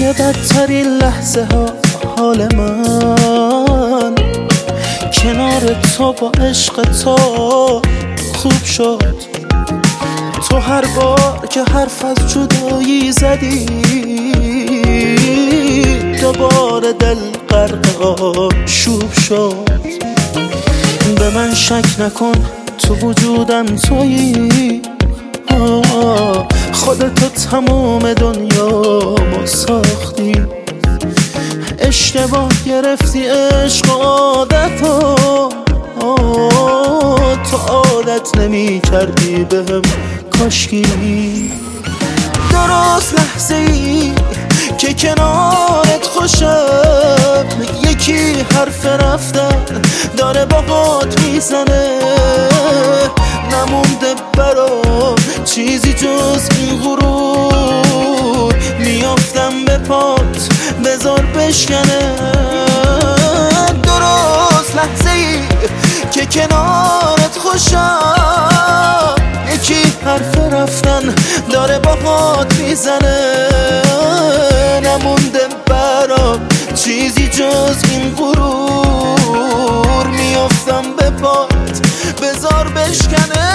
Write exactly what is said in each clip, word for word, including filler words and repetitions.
توی بدترین لحظه ها حال من کنار تو با عشق تو خوب شد. تو هر بار که حرف از جدایی زدی دوباره دل غرق آشوب شد. به من شک نکن تو وجودم تویی، خودتو تمام دنیا ساختی. اشتباه گرفتی عشق و عادتو، تو عادت نمی کردی بهم کاشکی. درست لحظه ای که کنارت خوشم یکی حرف رفتن داره باهات میزنه. نمونده برام چیزی جز این غرور، میافتم به پات بذار بشکنه. درست لحظه ای که کنارت خوشم یکی حرف رفتن داره باهات میزنه. نمونده برام چیزی جز این غرور، میافتم به پات بذار بشکنه.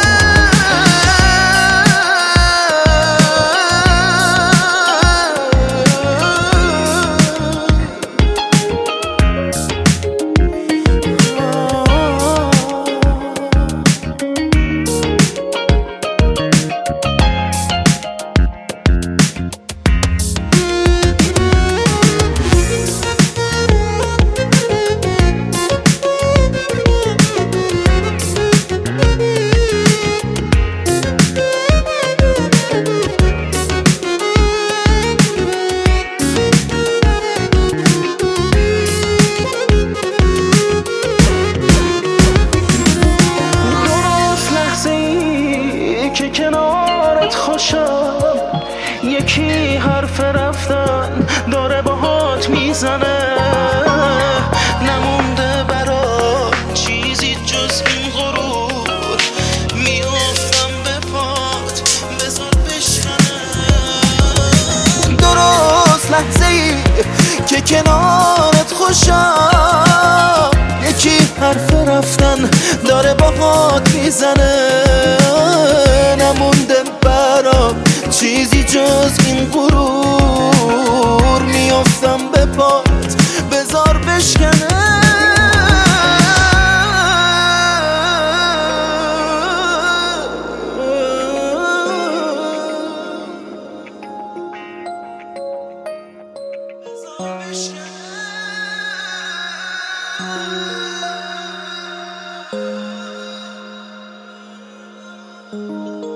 کنارت خوشم یکی حرف رفتن داره باهات میزنه. نمونده برا چیزی جز این غرور، میافتم به پات بذار بشکنه. درست لحظه ای که کنارت خوشم یکی حرف رفتن داره باهات میزنه. نمونده برام چیزی جز این غرور، میافتم به پات بذار بشکنه. Thank you.